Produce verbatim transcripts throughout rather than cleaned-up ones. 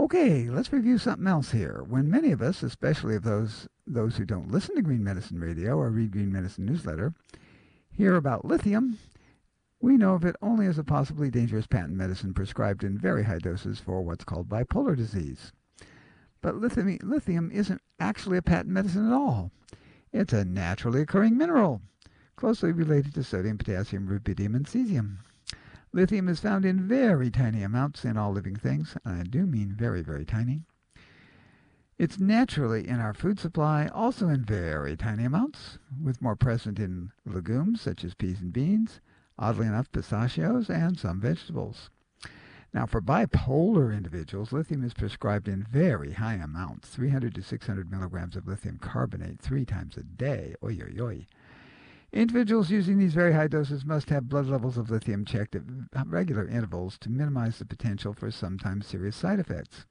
Okay, let's review something else here. When many of us, especially of those those who don't listen to Green Medicine Radio or read Green Medicine newsletter, hear about lithium, we know of it only as a possibly dangerous patent medicine prescribed in very high doses for what's called bipolar disease. But lithium, lithium isn't actually a patent medicine at all. It's a naturally occurring mineral, closely related to sodium, potassium, rubidium, and cesium. Lithium is found in very tiny amounts in all living things, and I do mean very, very tiny. It's naturally in our food supply, also in very tiny amounts, with more present in legumes such as peas and beans, oddly enough pistachios, and some vegetables. Now, for bipolar individuals, lithium is prescribed in very high amounts, three hundred to six hundred milligrams of lithium carbonate three times a day. Oy, oy, oy. Individuals using these very high doses must have blood levels of lithium checked at regular intervals to minimize the potential for sometimes serious side effects.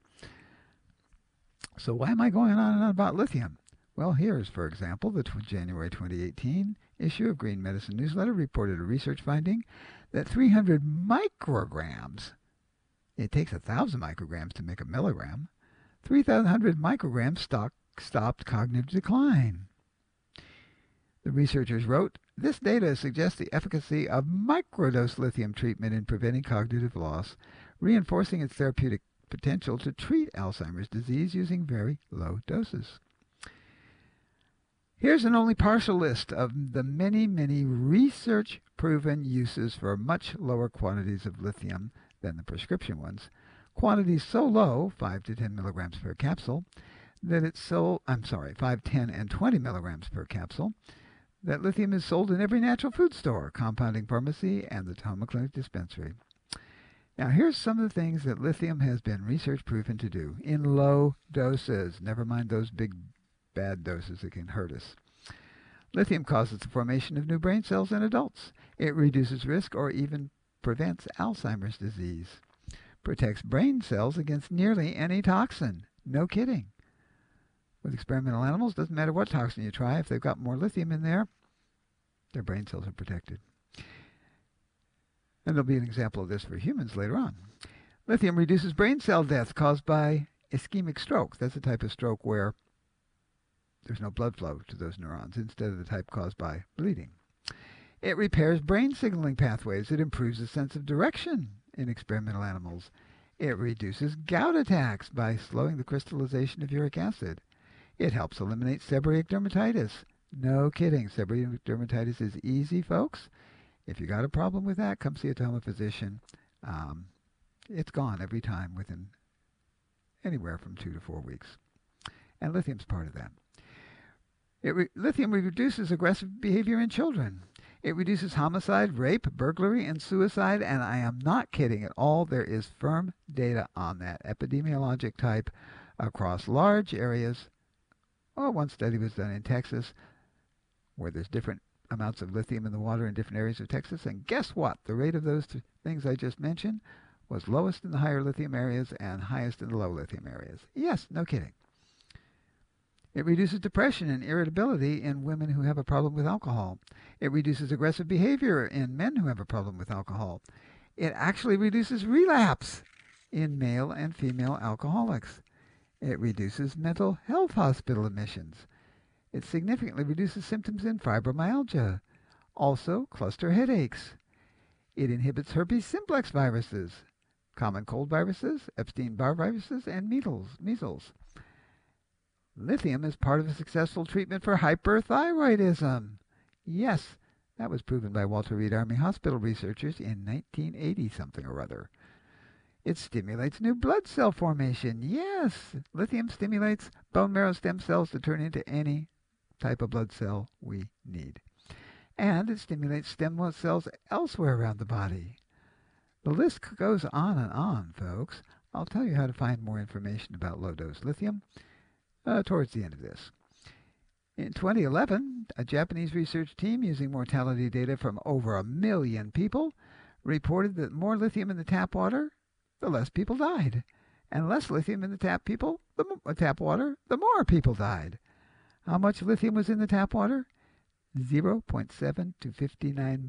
So why am I going on and on about lithium? Well, here's, for example, the January twenty eighteen issue of Green Medicine Newsletter reported a research finding that three hundred micrograms, it takes one thousand micrograms to make a milligram, three hundred micrograms stock, stopped cognitive decline. The researchers wrote, this data suggests the efficacy of microdose lithium treatment in preventing cognitive loss, reinforcing its therapeutic potential to treat Alzheimer's disease using very low doses. Here's an only partial list of the many, many research-proven uses for much lower quantities of lithium than the prescription ones. Quantities so low, five to ten milligrams per capsule, that it's sold, I'm sorry, five, ten, and twenty milligrams per capsule, that lithium is sold in every natural food store, compounding pharmacy, and the Toma Clinic dispensary. Now, here's some of the things that lithium has been research proven to do in low doses. Never mind those big bad doses that can hurt us. Lithium causes the formation of new brain cells in adults. It reduces risk or even prevents Alzheimer's disease. Protects brain cells against nearly any toxin. No kidding. With experimental animals, doesn't matter what toxin you try, if they've got more lithium in there, their brain cells are protected. And there'll be an example of this for humans later on. Lithium reduces brain cell death caused by ischemic stroke. That's a type of stroke where there's no blood flow to those neurons, instead of the type caused by bleeding. It repairs brain signaling pathways. It improves the sense of direction in experimental animals. It reduces gout attacks by slowing the crystallization of uric acid. It helps eliminate seborrheic dermatitis. No kidding. Seborrheic dermatitis is easy, folks. If you got a problem with that, come see a Toma physician. Um, it's gone every time within anywhere from two to four weeks. And lithium's part of that. It re- lithium reduces aggressive behavior in children. It reduces homicide, rape, burglary, and suicide, and I am not kidding at all. There is firm data on that, epidemiologic type, across large areas. Oh, one study was done in Texas where there's different amounts of lithium in the water in different areas of Texas, and guess what? The rate of those th- things I just mentioned was lowest in the higher lithium areas and highest in the low lithium areas. Yes, no kidding. It reduces depression and irritability in women who have a problem with alcohol. It reduces aggressive behavior in men who have a problem with alcohol. It actually reduces relapse in male and female alcoholics. It reduces mental health hospital admissions. It significantly reduces symptoms in fibromyalgia. Also, cluster headaches. It inhibits herpes simplex viruses, common cold viruses, Epstein-Barr viruses, and measles. measles. Lithium is part of a successful treatment for hyperthyroidism. Yes, that was proven by Walter Reed Army Hospital researchers in nineteen eighty something or other. It stimulates new blood cell formation. Yes, lithium stimulates bone marrow stem cells to turn into any type of blood cell we need. And it stimulates stem cells elsewhere around the body. The list goes on and on, folks. I'll tell you how to find more information about low-dose lithium uh, towards the end of this. In twenty eleven, a Japanese research team using mortality data from over a million people reported that more lithium in the tap water, the less people died. And less lithium in the tap people, the mo- tap water, the more people died. How much lithium was in the tap water? zero point seven to fifty-nine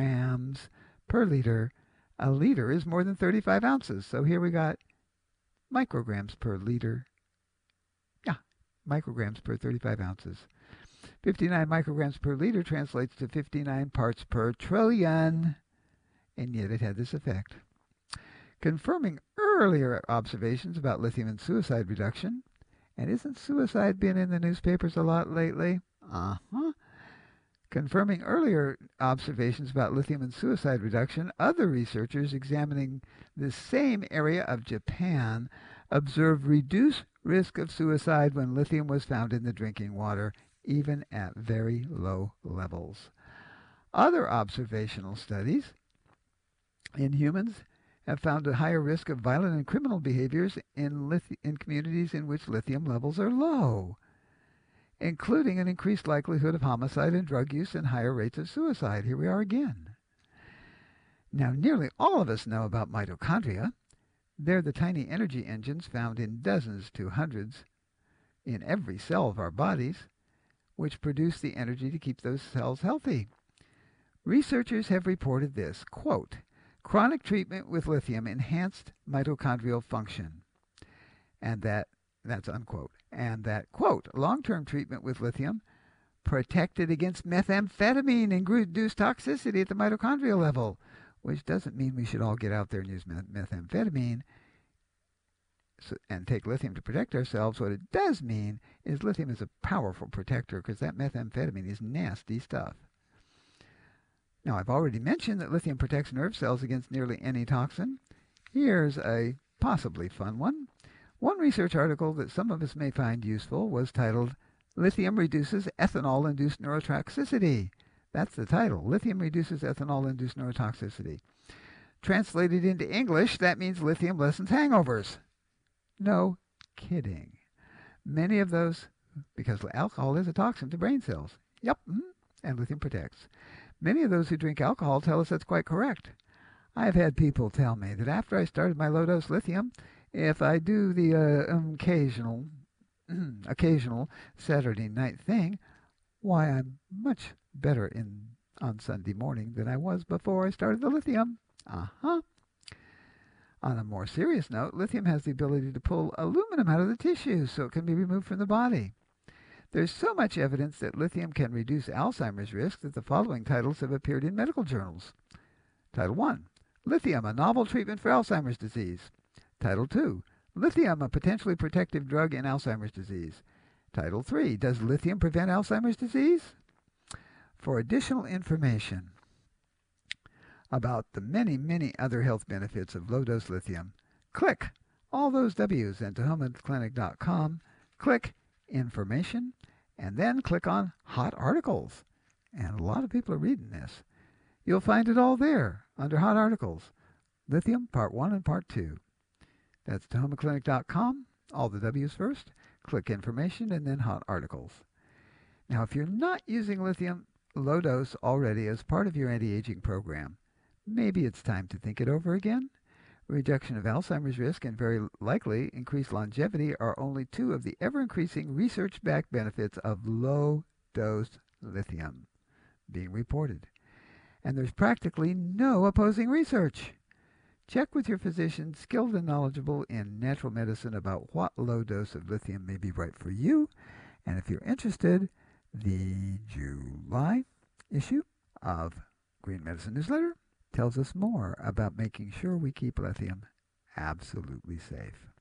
micrograms per liter. A liter is more than thirty-five ounces. So here we got micrograms per liter. Yeah, micrograms per thirty-five ounces. fifty-nine micrograms per liter translates to fifty-nine parts per trillion, and yet it had this effect. Confirming earlier observations about lithium and suicide reduction. And isn't suicide been in the newspapers a lot lately? Uh-huh. Confirming earlier observations about lithium and suicide reduction, other researchers examining the same area of Japan observed reduced risk of suicide when lithium was found in the drinking water, even at very low levels. Other observational studies in humans have found a higher risk of violent and criminal behaviors in, lithi- in communities in which lithium levels are low, including an increased likelihood of homicide and drug use and higher rates of suicide. Here we are again. Now, nearly all of us know about mitochondria. They're the tiny energy engines found in dozens to hundreds in every cell of our bodies, which produce the energy to keep those cells healthy. Researchers have reported this, quote, chronic treatment with lithium enhanced mitochondrial function, and that, that's unquote, and that, quote, long-term treatment with lithium protected against methamphetamine and reduced toxicity at the mitochondrial level, which doesn't mean we should all get out there and use methamphetamine and take lithium to protect ourselves. What it does mean is lithium is a powerful protector because that methamphetamine is nasty stuff. Now, I've already mentioned that lithium protects nerve cells against nearly any toxin. Here's a possibly fun one. One research article that some of us may find useful was titled, Lithium Reduces Ethanol-Induced Neurotoxicity. That's the title, Lithium Reduces Ethanol-Induced Neurotoxicity. Translated into English, that means lithium lessens hangovers. No kidding. Many of those, because alcohol is a toxin to brain cells. Yep, and lithium protects. Many of those who drink alcohol tell us that's quite correct. I've had people tell me that after I started my low-dose lithium, if I do the uh, occasional, occasional Saturday night thing, why, I'm much better in on Sunday morning than I was before I started the lithium. Uh-huh. On a more serious note, lithium has the ability to pull aluminum out of the tissue so it can be removed from the body. There's so much evidence that lithium can reduce Alzheimer's risk that the following titles have appeared in medical journals. Title one, Lithium, a novel treatment for Alzheimer's disease. Title two, Lithium, a potentially protective drug in Alzheimer's disease. Title three, Does lithium prevent Alzheimer's disease? For additional information about the many, many other health benefits of low-dose lithium, click all those W's at Tahoma Clinic dot com, click Information, and then click on Hot Articles. And a lot of people are reading this. You'll find it all there under Hot Articles. Lithium, Part one and Part two. That's Tahoma Clinic dot com, all the W's first. Click Information and then Hot Articles. Now, if you're not using lithium low dose already as part of your anti-aging program, maybe it's time to think it over again. Reduction of Alzheimer's risk and very likely increased longevity are only two of the ever-increasing research-backed benefits of low-dose lithium being reported. And there's practically no opposing research. Check with your physician skilled and knowledgeable in natural medicine about what low dose of lithium may be right for you. And if you're interested, the July issue of Green Medicine Newsletter tells us more about making sure we keep lithium absolutely safe.